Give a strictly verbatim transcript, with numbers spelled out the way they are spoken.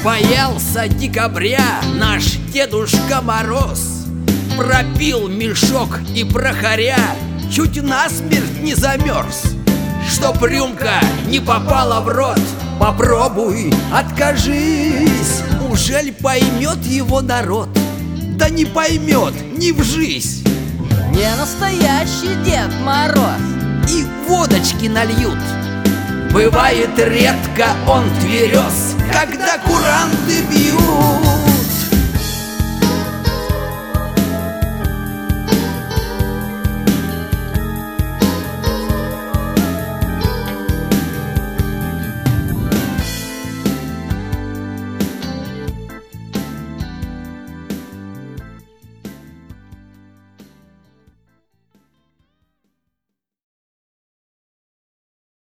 Боялся декабря наш Дедушка Мороз, пропил мешок и прохоря чуть насмерть не замерз. Чтоб рюмка не попала в рот, попробуй, откажись. Ужель поймет его народ? Да не поймет, не вжись. Не настоящий Дед Мороз. И водочки нальют. Бывает редко он тверез, когда куранты бьют.